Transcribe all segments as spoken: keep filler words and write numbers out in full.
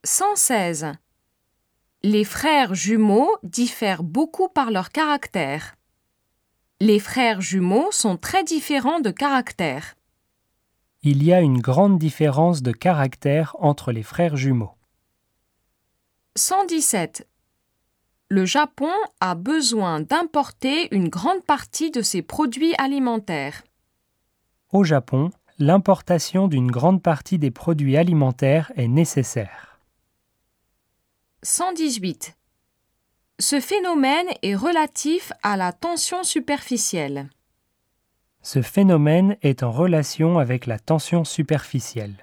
cent seize. Les frères jumeaux diffèrent beaucoup par leur caractère. Les frères jumeaux sont très différents de caractère. Il y a une grande différence de caractère entre les frères jumeaux. cent dix-sept. Le Japon a besoin d'importer une grande partie de ses produits alimentaires. Au Japon, l'importation d'une grande partie des produits alimentaires est nécessaire. cent dix-huit. Ce phénomène est relatif à la tension superficielle. Ce phénomène est en relation avec la tension superficielle.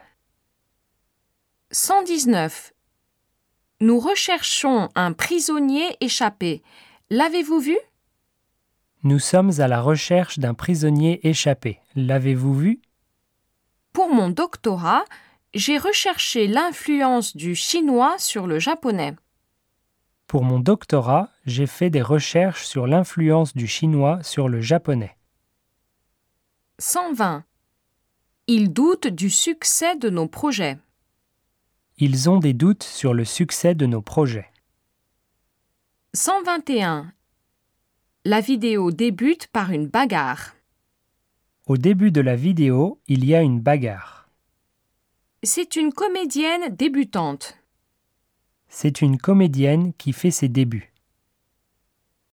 cent dix-neuf. Nous recherchons un prisonnier échappé. L'avez-vous vu? Nous sommes à la recherche d'un prisonnier échappé. L'avez-vous vu? Pour mon doctorat, j'ai recherché l'influence du chinois sur le japonais. Pour mon doctorat, j'ai fait des recherches sur l'influence du chinois sur le japonais. cent vingt. Ils doutent du succès de nos projets. Ils ont des doutes sur le succès de nos projets. cent vingt et un. La vidéo débute par une bagarre. Au début de la vidéo, il y a une bagarre. C'est une comédienne débutante. C'est une comédienne qui fait ses débuts.